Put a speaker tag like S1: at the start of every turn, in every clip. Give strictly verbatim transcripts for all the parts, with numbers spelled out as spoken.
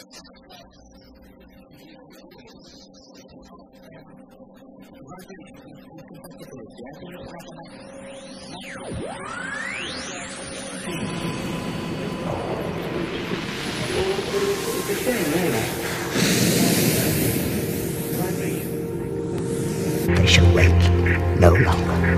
S1: They shall wait no longer.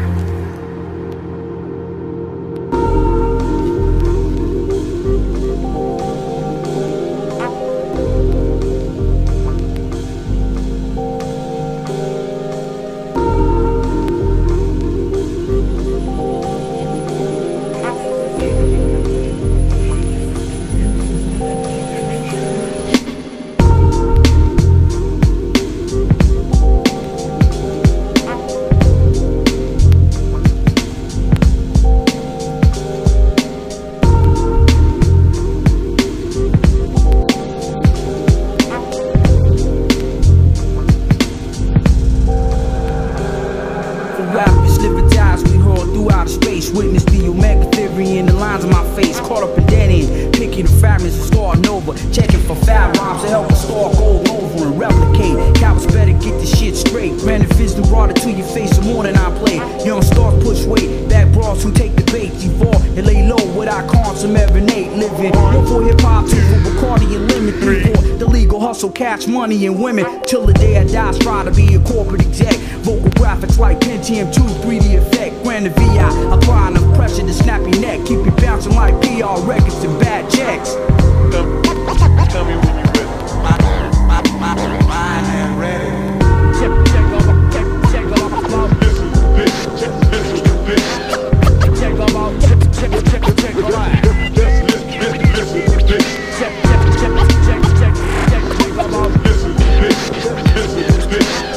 S2: Rappers live or dies, we hurl through outer space. Witness the Omega theory in the lines of my face. Caught up in dead end, picking the fragments and starting over. Checking for foul rhymes to help us start gold over and replicate. Cowards better get this shit straight. Benefits the water to your face some more than I play. Young stars push weight, back bras who take the bait. Evolve and lay low without consummate living. One for hip hop, two for Bacardi and lemon. Three for the legal hustle, catch money and women. Till the day I die, try to be a corporate exec. Vocal graphics like Pentium two, three D effect. Grand the V I, apply enough pressure to snap your neck. Keep you bouncing like P R records and bad checks.
S3: Tell, tell me when you ready. My, my, my, my hand ready.
S2: Check, check, check, check, check,
S3: This is the bitch. Check, this is the bitch.
S2: check, check, check, check, check, check, alright.
S3: This, this, this, this is the bitch.
S2: Check, check, check, check, check, check, check, check,
S3: This is the bitch. This is the bitch.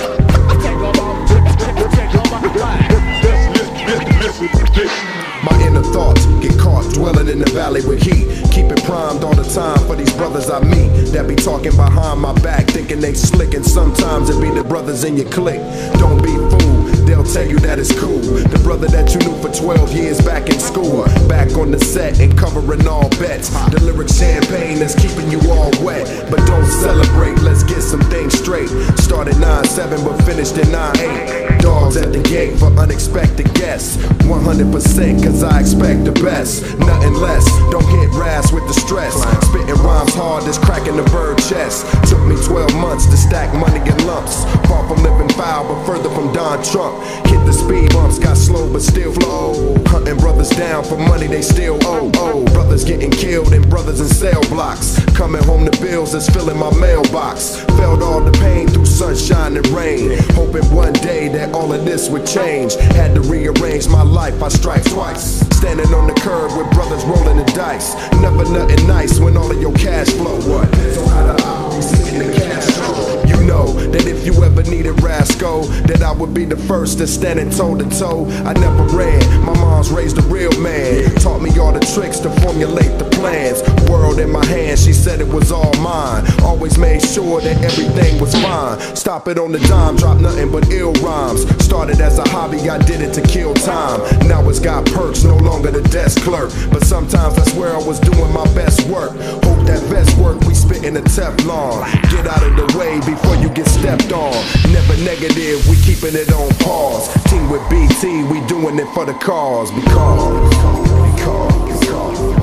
S4: My inner thoughts get caught dwelling in the valley with heat. Keep it primed all the time for these brothers I meet that be talking behind my back, thinking they slick, and sometimes it be the brothers in your clique. Don't be fooled, they'll tell you that it's cool. The brother that you knew for twelve years back in school, back on the set and covering all bets. The lyric champagne that's keeping you all wet, but don't celebrate, let's get some things straight. Started nine seven but finished in nine eight. Dogs at the gate for unexpected guests. one hundred percent cause I expect the best, nothing less. Don't get rash with the stress. Spitting rhymes hard as cracking the bird chest. Took me twelve months to stack money in lumps. Far from living foul but further from Don Trump. Hit the speed bumps, got slow but still flow. Hunting brothers down for money they still owe. Oh, brothers getting killed and brothers in cell blocks. Coming home to bills that's filling my mailbox. Felt all the pain through sunshine and rain. Hoping one day that all of this would change. Had to rearrange my life, I strike twice. Standing on the curb with brothers rolling the dice. Never nothing nice when all of your cash flow. What? So how to operate, sitting in the cash flow. You know that if you ever needed Rasco, that I would be the first to standing toe to toe. I never ran, my mom's raised a real man. Taught me all the tricks to formulate the plans. World in my hand, she said it was all mine. Always made sure that everything was fine. Stop it on the dime, drop nothing but ill rhymes. Started as a hobby, I did it to kill time. Now it's got perks, no longer the desk clerk. But sometimes that's where I was doing my best work. Hope that best work, we spitting the Teflon. Get out of the way before you get stepped on. Never negative, we keeping it on pause. Team with B T, we doing it for the cause. Because, because, because.